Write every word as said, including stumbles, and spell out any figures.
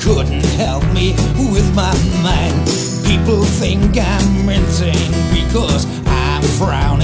couldn't help me with my mind. People think I'm insane because I'm frowning